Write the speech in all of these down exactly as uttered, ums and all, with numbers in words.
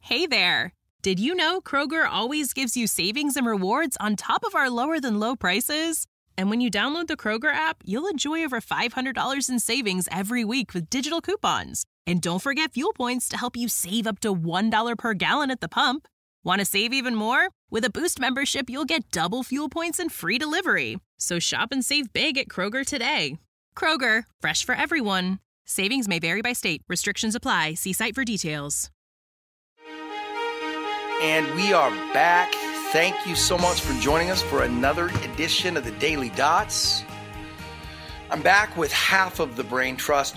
Hey there! Did you know Kroger always gives you savings and rewards on top of our lower-than-low prices? And when you download the Kroger app, you'll enjoy over five hundred dollars in savings every week with digital coupons. And don't forget fuel points to help you save up to one dollar per gallon at the pump. Want to save even more? With a Boost membership, you'll get double fuel points and free delivery. So shop and save big at Kroger today. Kroger, fresh for everyone. Savings may vary by state. Restrictions apply. See site for details. And we are back. Thank you so much for joining us for another edition of the Daily Dots. I'm back with half of the Brain Trust.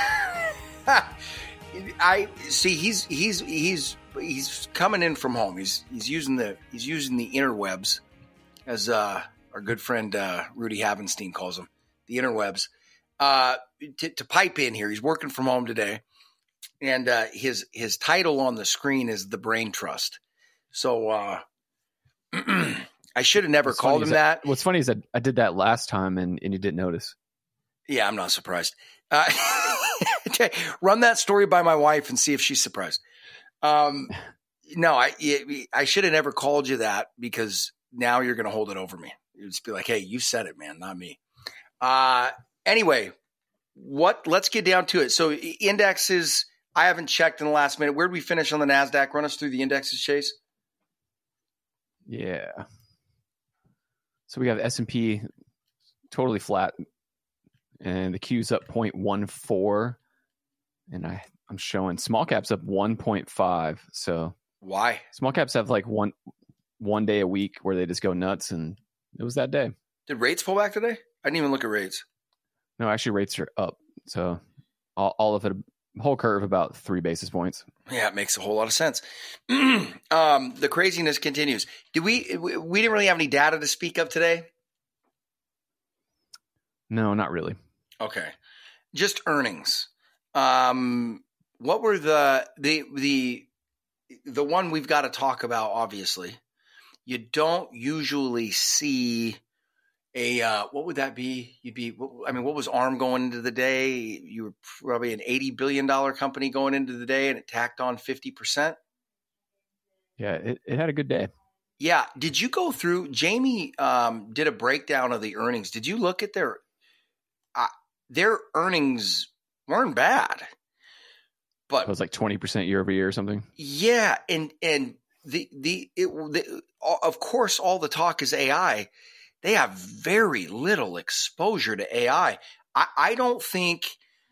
I see he's he's he's he's coming in from home. He's he's using the he's using the interwebs, as uh, our good friend uh, Rudy Havenstein calls them, the interwebs, uh, to, to pipe in here. He's working from home today, and uh, his his title on the screen is the Brain Trust. So uh, I should have never what's called him that, that. What's funny is that I did that last time and, and you didn't notice. Yeah, I'm not surprised. Uh, run that story by my wife and see if she's surprised. Um, no, I I should have never called you that because now you're going to hold it over me. You'd just be like, hey, you said it, man, not me. Uh, anyway, what? Let's get down to it. So indexes, I haven't checked in the last minute. Where did we finish on the NASDAQ? Run us through the indexes, Chase. Yeah. So we have S and P totally flat, and the Q's up zero point one four, and I, I'm showing small caps up one point five. So why? Small caps have like one one day a week where they just go nuts, and it was that day. Did rates pull back today? I didn't even look at rates. No, actually rates are up. So all, all of it, whole curve about three basis points. Yeah, it makes a whole lot of sense. um, the craziness continues. Did we, we? We didn't really have any data to speak of today. No, not really. Okay, just earnings. Um, what were the the the the one we've got to talk about? Obviously, you don't usually see a uh, what would that be? You'd be. I mean, what was ARM going into the day? You were probably an eighty billion dollar company going into the day, and it tacked on fifty percent. Yeah, it, it had a good day. Yeah. Did you go through? Jamie um, did a breakdown of the earnings. Did you look at their uh, their earnings? Weren't bad, but it was like twenty percent year over year or something. Yeah, and and the the, it, the of course all the talk is A I. They have very little exposure to A I. I, I don't think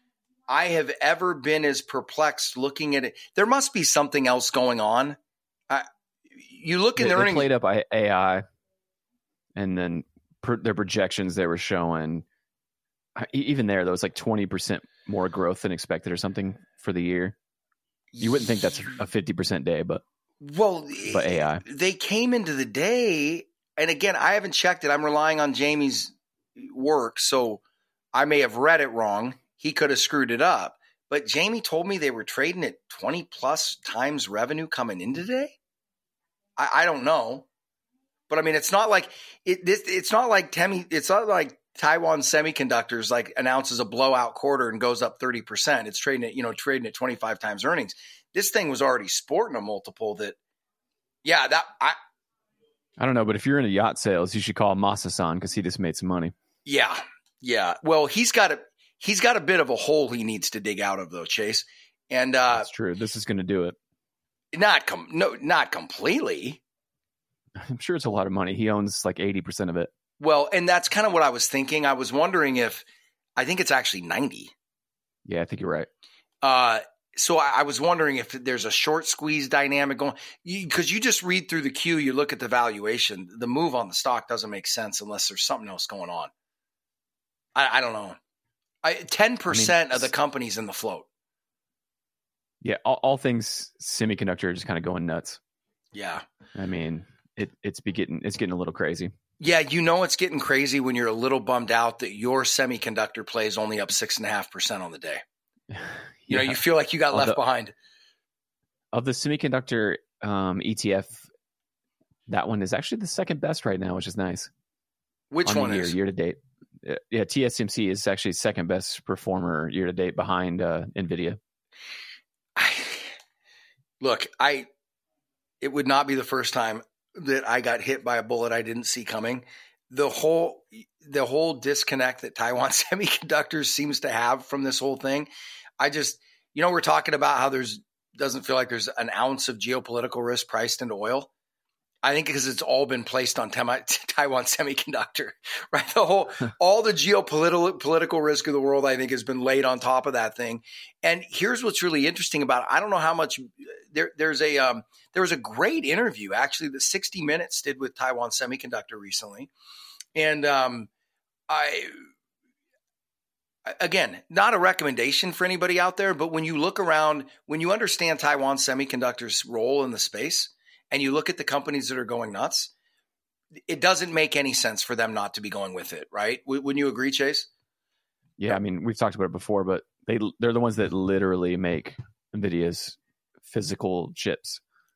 I have ever been as perplexed looking at it. There must be something else going on. Uh, you look in they, the they earnings. Played up A I, and then per, their projections they were showing. Even there, there was like twenty percent more growth than expected or something for the year. You wouldn't think that's a fifty percent day, but well, but A I. They came into the day, and again, I haven't checked it. I'm relying on Jamie's work, so I may have read it wrong. He could have screwed it up. But Jamie told me they were trading at twenty plus times revenue coming in today. I, I don't know, but I mean, it's not like it. This, it's not like Temi. It's not like Taiwan Semiconductors like announces a blowout quarter and goes up thirty percent. It's trading at, you know, trading at twenty-five times earnings. This thing was already sporting a multiple that, yeah, that I, I don't know, but if you're into yacht sales, you should call Masa-san because he just made some money. Yeah. Yeah. Well, he's got a, he's got a bit of a hole he needs to dig out of though, Chase. And, uh, that's true. This is going to do it. Not com- no, not completely. I'm sure it's a lot of money. He owns like eighty percent of it. Well, and that's kind of what I was thinking. I was wondering if I think it's actually ninety. Yeah, I think you're right. Uh, so I, I was wondering if there's a short squeeze dynamic going, because you, you just read through the Q, you look at the valuation, the move on the stock doesn't make sense unless there's something else going on. I, I don't know. I, ten percent I mean, of the companies in the float. Yeah, all, all things semiconductor are just kind of going nuts. Yeah, I mean, it, it's be getting it's getting a little crazy. Yeah, you know it's getting crazy when you're a little bummed out that your semiconductor play is only up six and a half percent on the day. You yeah. know, you feel like you got left the, behind. Of the semiconductor um, E T F, that one is actually the second best right now, which is nice. Which on one year, is? Year to date. Yeah, T S M C is actually second best performer year to date behind uh, NVIDIA. I, look, I it would not be the first time that I got hit by a bullet I didn't see coming. The whole the whole disconnect that Taiwan Semiconductors seems to have from this whole thing, I just, you know, we're talking about how there's doesn't feel like there's an ounce of geopolitical risk priced into oil. I think because it's all been placed on Taiwan Semiconductor, right? The whole, all the geopolitical political risk of the world, I think, has been laid on top of that thing. And here's what's really interesting about it. I don't know how much there. There's a um, there was a great interview actually that sixty minutes did with Taiwan Semiconductor recently, and um, I. Again, not a recommendation for anybody out there, but when you look around, when you understand Taiwan Semiconductor's role in the space, and you look at the companies that are going nuts, it doesn't make any sense for them not to be going with it, right? Wouldn't you agree, Chase? Yeah, I mean, we've talked about it before, but they they're the ones that literally make NVIDIA's physical chips.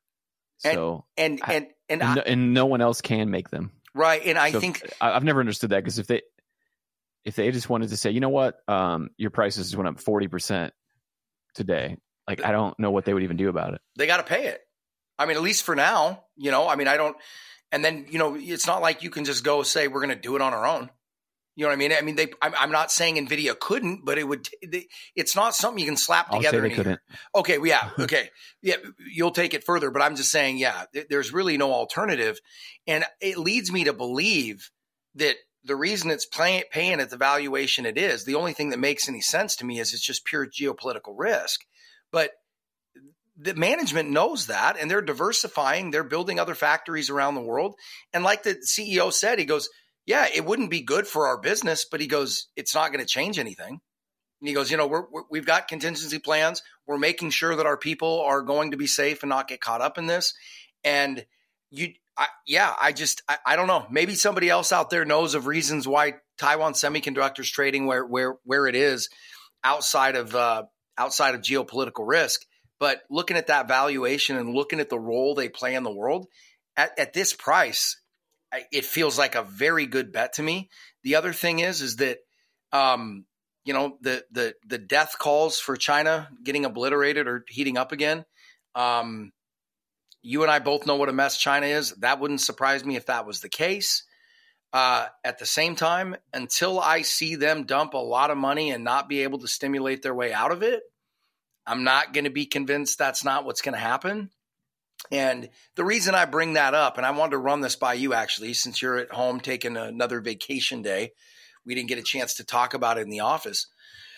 So and and and and, and, no, I, and no one else can make them, right? And I so think I've never understood that, because if they if they just wanted to say, you know what, um, your prices went up forty percent today, like I don't know what they would even do about it. They got to pay it. I mean, at least for now, you know, I mean, I don't, and then, you know, it's not like you can just go say, we're going to do it on our own. You know what I mean? I mean, they, I'm, I'm not saying NVIDIA couldn't, but it would, they, it's not something you can slap I'll together. Say they in couldn't. Okay. Well, yeah. Okay. Yeah. You'll take it further, but I'm just saying, yeah, th- there's really no alternative. And it leads me to believe that the reason it's pay, paying at the valuation it is, the only thing that makes any sense to me is it's just pure geopolitical risk. But the management knows that, and they're diversifying. They're building other factories around the world. And like the C E O said, he goes, yeah, it wouldn't be good for our business, but he goes, it's not going to change anything. And he goes, you know, we're, we're, we've got contingency plans. We're making sure that our people are going to be safe and not get caught up in this. And you, I, yeah, I just, I, I don't know. Maybe somebody else out there knows of reasons why Taiwan Semiconductor's trading where, where, where it is outside of, uh, outside of geopolitical risk. But looking at that valuation and looking at the role they play in the world at, at this price, it feels like a very good bet to me. The other thing is, is that, um, you know, the, the, the death calls for China getting obliterated or heating up again. Um, you and I both know what a mess China is. That wouldn't surprise me if that was the case. Uh, at the same time, until I see them dump a lot of money and not be able to stimulate their way out of it, I'm not going to be convinced that's not what's going to happen. And the reason I bring that up, and I wanted to run this by you actually, since you're at home taking another vacation day, we didn't get a chance to talk about it in the office.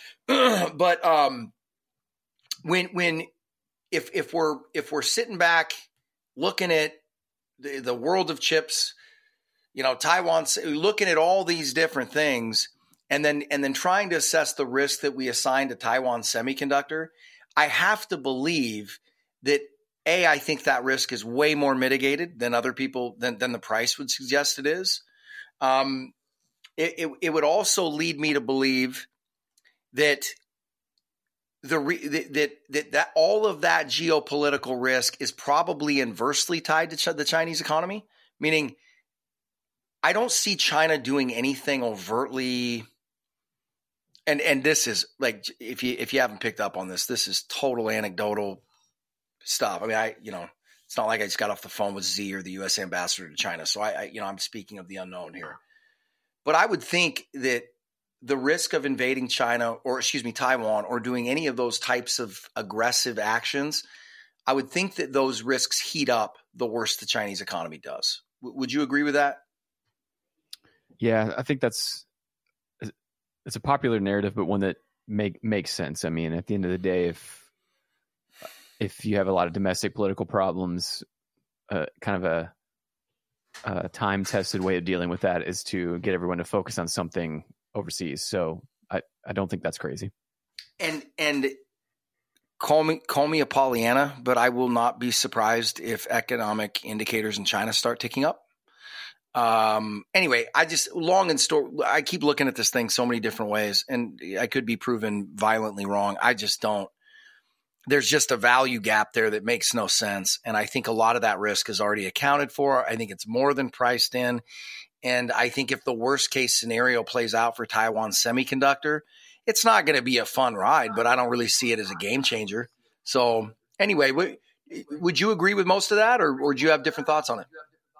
But um, when when if if we're if we're sitting back looking at the, the world of chips, you know, Taiwan, looking at all these different things, and then and then trying to assess the risk that we assign to Taiwan Semiconductor, I have to believe that, A, I think that risk is way more mitigated than other people, than, than the price would suggest it is. Um, it, it, it would also lead me to believe that the re, that, that that that all of that geopolitical risk is probably inversely tied to ch- the Chinese economy. Meaning, I don't see China doing anything overtly. And and this is like, if you if you haven't picked up on this, this is total anecdotal stuff. I mean, I you know, it's not like I just got off the phone with Z or the U S ambassador to China, so I, I you know I'm speaking of the unknown here. But I would think that the risk of invading China, or excuse me, Taiwan, or doing any of those types of aggressive actions, I would think that those risks heat up the worse the Chinese economy does. W- would you agree with that? Yeah, I think that's it's a popular narrative, but one that make makes sense. I mean, at the end of the day, if if you have a lot of domestic political problems, uh, kind of a, a time-tested way of dealing with that is to get everyone to focus on something overseas. So I, I don't think that's crazy. And and call me call me a Pollyanna, but I will not be surprised if economic indicators in China start ticking up. Um, anyway, I just long and store. I keep looking at this thing so many different ways, and I could be proven violently wrong. I just don't. There's just a value gap there that makes no sense. And I think a lot of that risk is already accounted for. I think it's more than priced in. And I think if the worst case scenario plays out for Taiwan Semiconductor, it's not going to be a fun ride, but I don't really see it as a game changer. So anyway, we, Would you agree with most of that, or, or do you have different thoughts on it?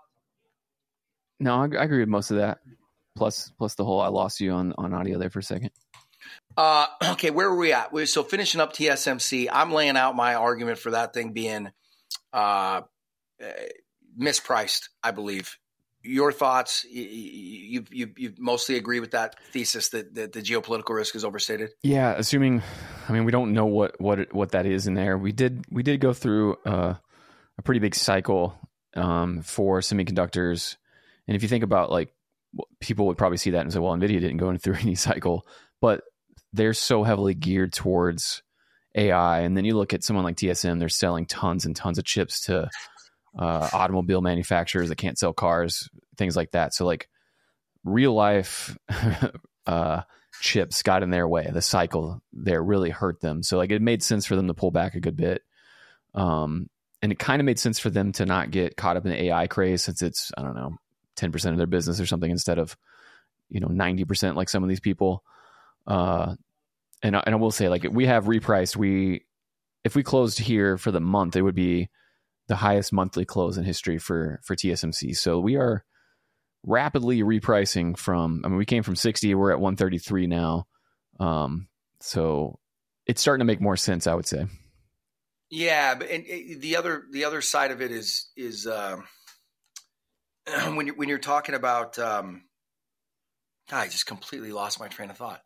No, I, I agree with most of that. Plus, plus the whole I lost you on, on audio there for a second. Uh, okay, where were we at? We're, so finishing up T S M C, I'm laying out my argument for that thing being uh, uh, mispriced, I believe. Your thoughts? You, you you you mostly agree with that thesis that, that the geopolitical risk is overstated? Yeah, assuming, I mean, we don't know what what what that is in there. We did we did go through uh, a pretty big cycle um, for semiconductors, and if you think about like people would probably see that and say, well, NVIDIA didn't go through any cycle, but they're so heavily geared towards A I. And then you look at someone like T S M, they're selling tons and tons of chips to uh, automobile manufacturers that can't sell cars, things like that. So like real life uh, chips got in their way. The cycle there really hurt them. So like it made sense for them to pull back a good bit. Um, and it kind of made sense for them to not get caught up in the A I craze, since it's, I don't know, ten percent of their business or something instead of, you know, ninety percent like some of these people. Uh, and, and I will say, like, we have repriced. We, if we closed here for the month, it would be the highest monthly close in history for, for T S M C. So we are rapidly repricing from, I mean, we came from sixty, we're at one thirty-three now. Um, so it's starting to make more sense, I would say. Yeah. But and, and the other, the other side of it is, is, um, when you're, when you're talking about, um, God, I just completely lost my train of thought.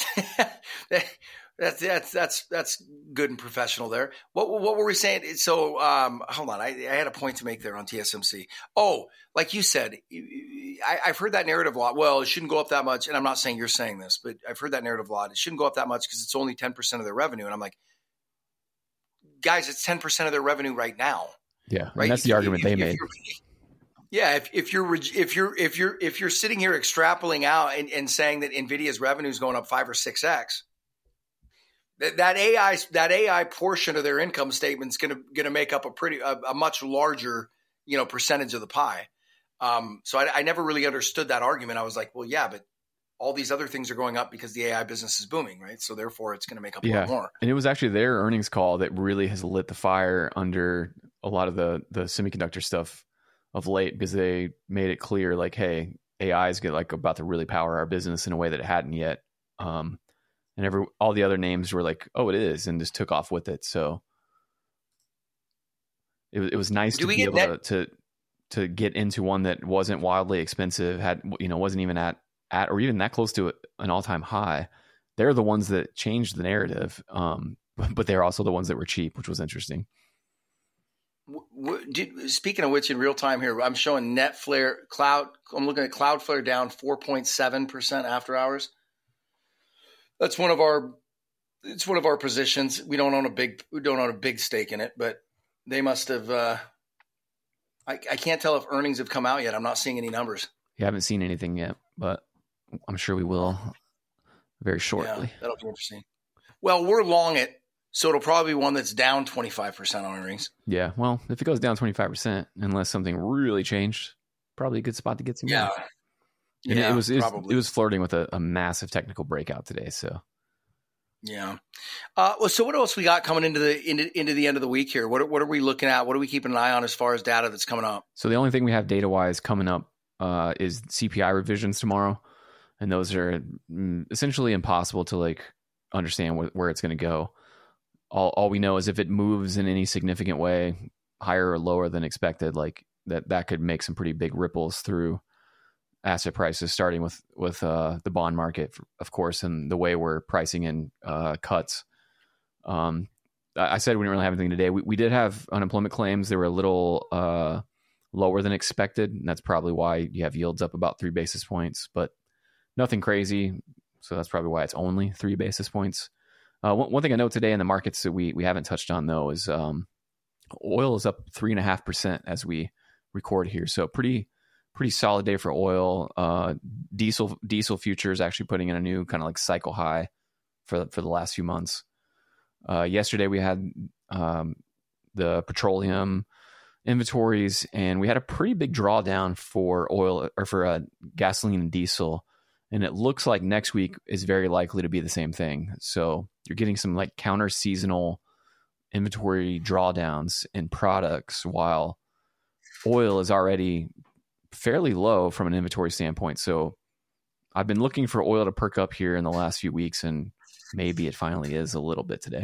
that's, that's, that's, that's good and professional there. What, what were we saying? So, um, hold on. I, I had a point to make there on T S M C. Oh, like you said, I, I've heard that narrative a lot. Well, it shouldn't go up that much. And I'm not saying you're saying this, but I've heard that narrative a lot. It shouldn't go up that much because it's only ten percent of their revenue. And I'm like, guys, it's ten percent of their revenue right now. Yeah. Right. And that's the if, argument if, they if made. Yeah, if, if you're if you're if you're if you're sitting here extrapolating out and, and saying that NVIDIA's revenue is going up five or six x, that, that A I that A I portion of their income statement is going to going to make up a pretty a, a much larger, you know, percentage of the pie. Um, so I, I never really understood that argument. I was like, well, yeah, but all these other things are going up because the A I business is booming, right? So therefore, it's going to make up a yeah. lot more. And it was actually their earnings call that really has lit the fire under a lot of the the semiconductor stuff of late, because they made it clear, like, hey, A I is get like about to really power our business in a way that it hadn't yet. Um, and every all the other names were like, oh, it is, and just took off with it. So it was it was nice Do to we be get able net- to, to to get into one that wasn't wildly expensive, had, you know, wasn't even at at or even that close to an all time high. They're the ones that changed the narrative, um, but they're also the ones that were cheap, which was interesting. Speaking of which, in real time here, I'm showing Netflare Cloud. I'm looking at Cloudflare down four point seven percent after hours. That's one of our. It's one of our positions. We don't own a big. We don't own a big stake in it, but they must have. Uh, I, I can't tell if earnings have come out yet. I'm not seeing any numbers. You haven't seen anything yet, but I'm sure we will very shortly. Yeah, that'll be interesting. Well, we're long it. So it'll probably be one that's down twenty-five percent on earnings. Yeah. Well, if it goes down twenty-five percent, unless something really changed, probably a good spot to get some. Yeah. Money. And yeah, it was, it was, probably. it was flirting with a, a massive technical breakout today. So, yeah. Uh, well, so what else we got coming into the, into, into the end of the week here? What, what are we looking at? What are we keeping an eye on as far as data that's coming up? So the only thing we have data wise coming up uh, is C P I revisions tomorrow. And those are mm, essentially impossible to like understand wh- where it's going to go. All, all we know is if it moves in any significant way, higher or lower than expected, like that, that could make some pretty big ripples through asset prices, starting with, with uh, the bond market, of course, and the way we're pricing in uh, cuts. Um, I said we didn't really have anything today. We, we did have unemployment claims. They were a little uh, lower than expected. And that's probably why you have yields up about three basis points, but nothing crazy. So that's probably why it's only three basis points. Uh, one, one thing I know today in the markets that we we haven't touched on, though, is um, oil is up three and a half percent as we record here. So pretty pretty solid day for oil. Uh, diesel diesel futures actually putting in a new kind of like cycle high for for the last few months. Uh, yesterday we had um, the petroleum inventories, and we had a pretty big drawdown for oil or for uh, gasoline and diesel. And it looks like next week is very likely to be the same thing. So you're getting some like counter seasonal inventory drawdowns in products while oil is already fairly low from an inventory standpoint. So I've been looking for oil to perk up here in the last few weeks, and maybe it finally is a little bit today.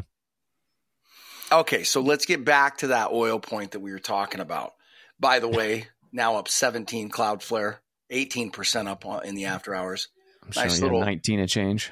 Okay, so let's get back to that oil point that we were talking about. By the way, now up seventeen Cloudflare, eighteen percent up in the after hours. I'm nice showing little, you nineteen and change.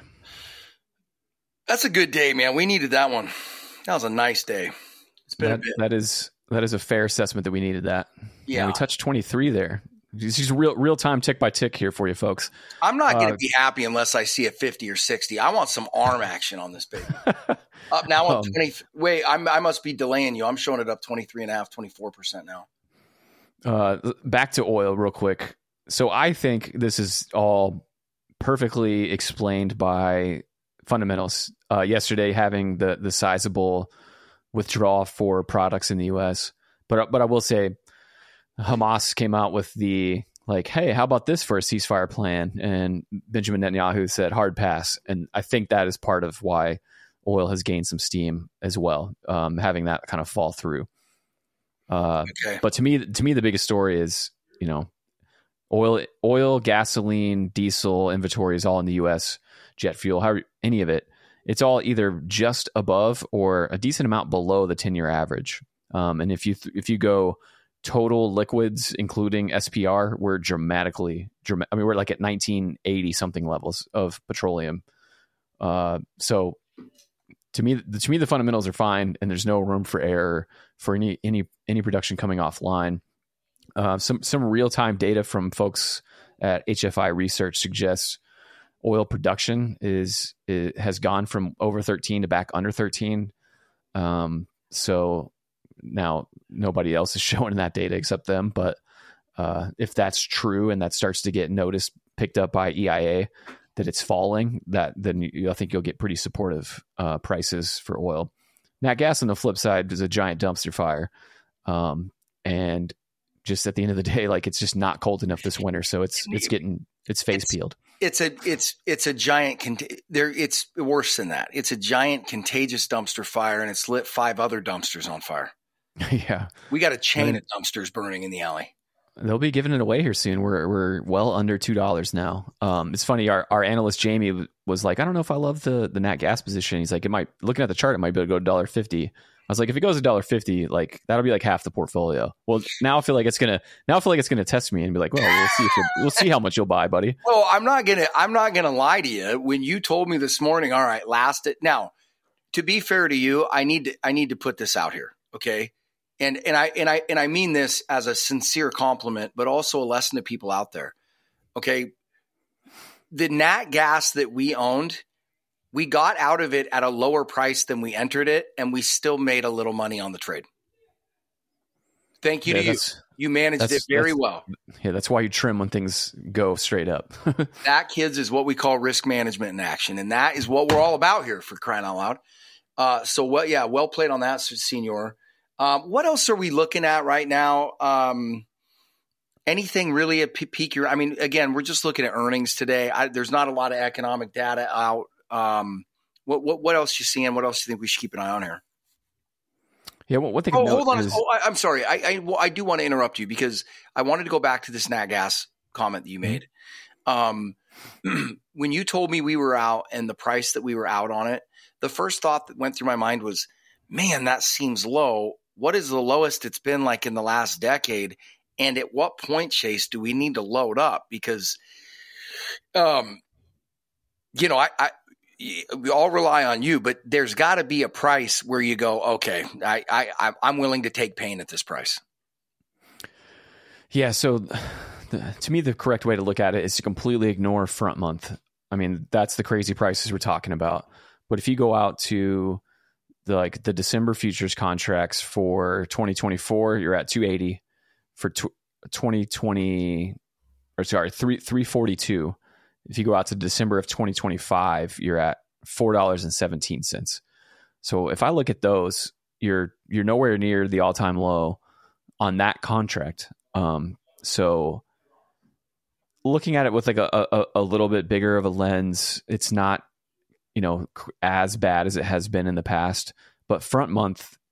That's a good day, man. We needed that one. That was a nice day. It's been that, a bit. That is that is a fair assessment that we needed that. Yeah, and we touched twenty-three there. This is real real time tick by tick here for you folks. I'm not going to uh, be happy unless I see a fifty or sixty. I want some arm action on this baby. Up now on um, twenty. Wait, I'm, I must be delaying you. I'm showing it up twenty-three and a half, twenty-four percent now. Uh, back to oil real quick. So I think this is all perfectly explained by fundamentals. Uh, yesterday having the the sizable withdrawal for products in the U S, but but I will say Hamas came out with the like, hey, how about this for a ceasefire plan? And Benjamin Netanyahu said hard pass, and I think that is part of why oil has gained some steam as well, um, having that kind of fall through. Uh, okay. But to me, to me, the biggest story is, you know, oil, oil, gasoline, diesel inventory is all in the U S. Jet fuel, how any of it, it's all either just above or a decent amount below the ten-year average. Um, and if you th- if you go total liquids, including S P R, we're dramatically, dram- I mean, we're like at nineteen eighty something levels of petroleum. Uh, so to me, to me, the fundamentals are fine, and there's no room for error for any any any production coming offline. Uh, some some real time data from folks at H F I Research suggests oil production is, is has gone from over thirteen to back under thirteen. Um, so now nobody else is showing that data except them. But uh, if that's true and that starts to get noticed, picked up by E I A, that it's falling, that then you, I think you'll get pretty supportive uh, prices for oil. Nat gas on the flip side is a giant dumpster fire. Um, and just at the end of the day, like it's just not cold enough this winter. So it's, it's getting its face it's, peeled. It's a, it's, it's a giant, cont- there. It's worse than that. It's a giant contagious dumpster fire, and it's lit five other dumpsters on fire. Yeah. We got a chain I mean, of dumpsters burning in the alley. They'll be giving it away here soon. We're we're well under two dollars now. Um, it's funny. Our our analyst Jamie was like, I don't know if I love the the nat gas position. He's like, it might, looking at the chart, it might be able to go to one dollar fifty. I was like, if it goes to one dollar fifty, like that'll be like half the portfolio. Well, now I feel like it's gonna now I feel like it's gonna test me and be like, well, we'll see if we'll see how much you'll buy, buddy. Well, I'm not gonna I'm not gonna lie to you. When you told me this morning, all right, last it now. To be fair to you, I need to I need to put this out here, okay? And and I and I and I mean this as a sincere compliment, but also a lesson to people out there. Okay. The nat gas that we owned, we got out of it at a lower price than we entered it, and we still made a little money on the trade. Thank you yeah, to you. You managed it very well. Yeah, that's why you trim when things go straight up. That, kids, is what we call risk management in action, and that is what we're all about here, for crying out loud. Uh, so what? Yeah, well played on that, Senor. Um, what else are we looking at right now? Um, anything really at peak year? I mean, again, we're just looking at earnings today. I, there's not a lot of economic data out. Um, what, what, what else you seeing? What else do you think we should keep an eye on here? Yeah. Well, one thing. Oh, hold on. Is, oh, I, I'm sorry. I, I, well, I do want to interrupt you because I wanted to go back to this nat gas comment that you made. Um, when you told me we were out and the price that we were out on it, the first thought that went through my mind was, man, that seems low. What is the lowest it's been like in the last decade? And at what point, Chase, do we need to load up? Because, um, you know, I, I we all rely on you, but there's got to be a price where you go, okay, I, I, I'm willing to take pain at this price. Yeah. So the, to me, the correct way to look at it is to completely ignore front month. I mean, that's the crazy prices we're talking about. But if you go out to the like the December futures contracts for twenty twenty-four, you're at two eighty. For tw- twenty twenty, or sorry, three three forty-two. If you go out to December of twenty twenty-five, you're at four dollars and seventeen cents. So if I look at those, you're you're nowhere near the all time low on that contract. Um, so looking at it with like a, a a little bit bigger of a lens, it's not, you know, as bad as it has been in the past. But front month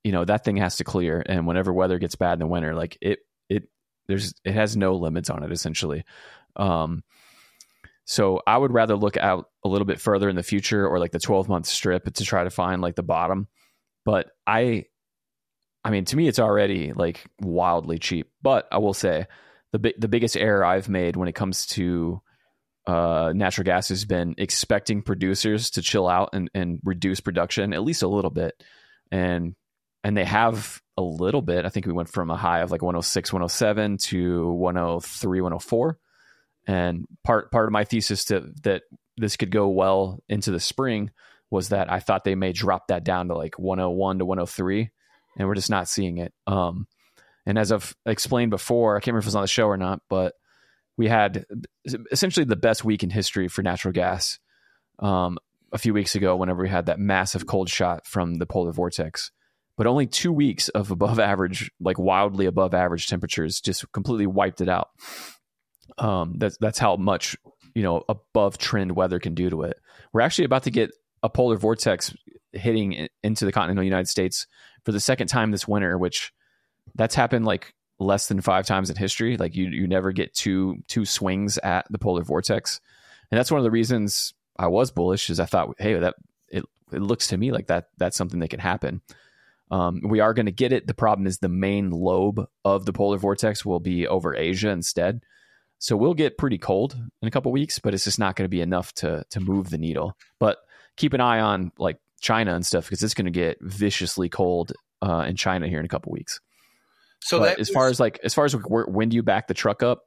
you know, that thing has to clear. And whenever weather gets bad in the winter, like it, it, there's, it has no limits on it essentially. Um, so I would rather look out a little bit further in the future, or like the twelve month strip, to try to find like the bottom. But I, I mean, to me, it's already like wildly cheap. But I will say the big, the biggest error I've made when it comes to uh, natural gas has been expecting producers to chill out and, and reduce production at least a little bit. And, and they have a little bit. I think we went from a high of like one oh six, one oh seven to one oh three, one oh four. And part, part of my thesis to, that this could go well into the spring was that I thought they may drop that down to like one oh one to one oh three, and we're just not seeing it. Um, and as I've explained before, I can't remember if it was on the show or not, but we had essentially the best week in history for natural gas um, a few weeks ago, whenever we had that massive cold shot from the polar vortex. But only two weeks of above average, like wildly above average temperatures, just completely wiped it out. Um, that's that's how much, you know, above trend weather can do to it. We're actually about to get a polar vortex hitting into the continental United States for the second time this winter, which that's happened like less than five times in history. Like you, you never get two, two swings at the polar vortex. And that's one of the reasons I was bullish, is I thought, hey, that it, it looks to me like that, that's something that can happen. Um, we are going to get it. The problem is the main lobe of the polar vortex will be over Asia instead. So we'll get pretty cold in a couple of weeks, but it's just not going to be enough to, to move the needle. But keep an eye on like China and stuff, because it's going to get viciously cold uh, in China here in a couple of weeks. So that as far as like, as far as where, when do you back the truck up?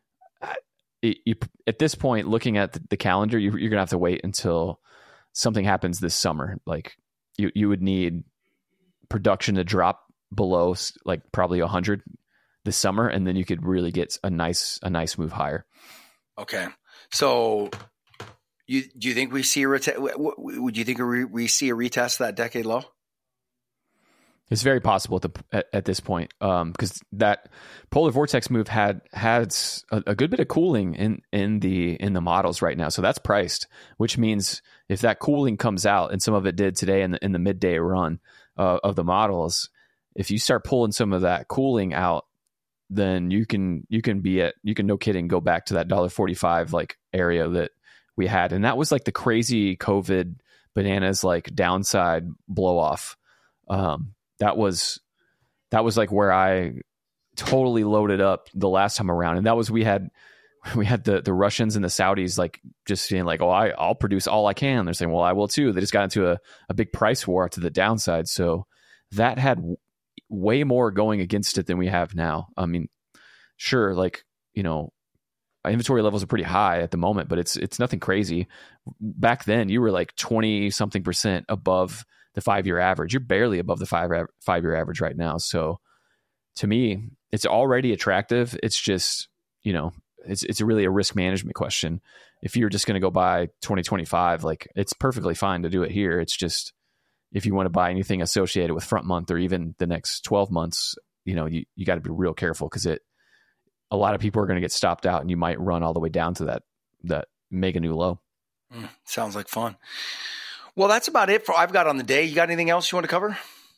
It, you, at this point, looking at the, the calendar, you, you're going to have to wait until something happens this summer. Like you, you would need production to drop below like probably a hundred this summer, and then you could really get a nice, a nice move higher. Okay. So you, do you think we see a reta- would you think we, we see a retest of that decade low? It's very possible at, the, at, at this point, um, because that polar vortex move had had a, a good bit of cooling in, in the in the models right now, so that's priced. Which means if that cooling comes out, and some of it did today in the in the midday run uh, of the models, if you start pulling some of that cooling out, then you can you can be at you can no kidding go back to that one dollar forty-five like area that we had, and that was like the crazy COVID bananas like downside blow off. Um, That was that was like where I totally loaded up the last time around, and that was we had we had the the Russians and the Saudis like just saying like, oh, I I'll produce all I can. They're saying, well, I will too. They just got into a, a big price war to the downside, so that had w- way more going against it than we have now. I mean, sure, like you know, inventory levels are pretty high at the moment, but it's it's nothing crazy. Back then, you were like twenty something percent above the five-year average. You're barely above the five five-year average right now. So to me, it's already attractive. It's just, you know, it's it's really a risk management question. If you're just going to go buy twenty twenty-five, like it's perfectly fine to do it here. It's just, if you want to buy anything associated with front month or even the next twelve months, you know, you, you got to be real careful, because it, a lot of people are going to get stopped out, and you might run all the way down to that, that mega new low. Mm, sounds like fun. Well, that's about it for I've got on the day. You got anything else you want to cover?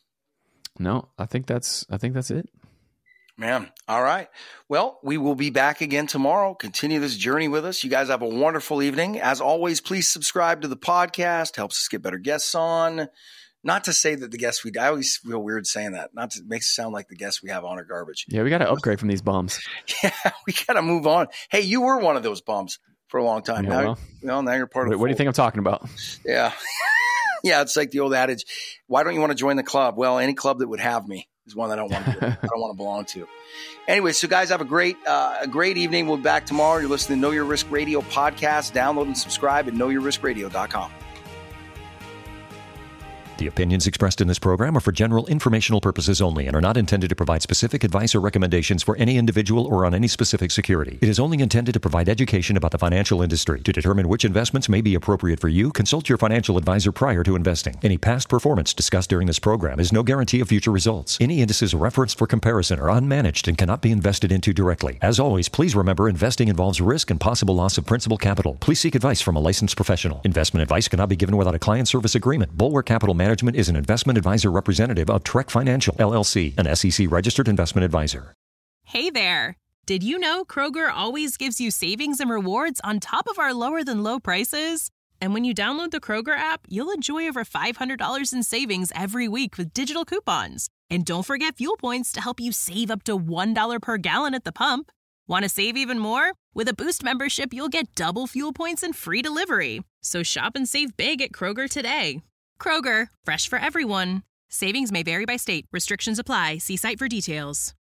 No, I think that's I think that's it. Man. All right. Well, we will be back again tomorrow. Continue this journey with us. You guys have a wonderful evening. As always, please subscribe to the podcast. Helps us get better guests on. Not to say that the guests we I always feel weird saying that. Not to it makes it sound like the guests we have on are garbage. Yeah, we got to upgrade from these bums. Yeah, we got to move on. Hey, you were one of those bums for a long time. Yeah, now, well, you know, now you're part Wait, of. What do you think I'm talking about? Yeah. Yeah, it's like the old adage, why don't you want to join the club? Well, any club that would have me is one that I don't want to I don't want to belong to. Anyway, so guys, have a great uh, a great evening. We'll be back tomorrow. You're listening to Know Your Risk Radio podcast. Download and subscribe at know your risk radio dot com. The opinions expressed in this program are for general informational purposes only and are not intended to provide specific advice or recommendations for any individual or on any specific security. It is only intended to provide education about the financial industry. To determine which investments may be appropriate for you, consult your financial advisor prior to investing. Any past performance discussed during this program is no guarantee of future results. Any indices referenced for comparison are unmanaged and cannot be invested into directly. As always, please remember investing involves risk and possible loss of principal capital. Please seek advice from a licensed professional. Investment advice cannot be given without a client service agreement. Bulwark Capital Management Management is an investment advisor representative of Trek Financial, L L C, an S E C-registered investment advisor. Hey there! Did you know Kroger always gives you savings and rewards on top of our lower-than-low prices? And when you download the Kroger app, you'll enjoy over five hundred dollars in savings every week with digital coupons. And don't forget fuel points to help you save up to one dollar per gallon at the pump. Want to save even more? With a Boost membership, you'll get double fuel points and free delivery. So shop and save big at Kroger today. Kroger, fresh for everyone. Savings may vary by state. Restrictions apply. See site for details.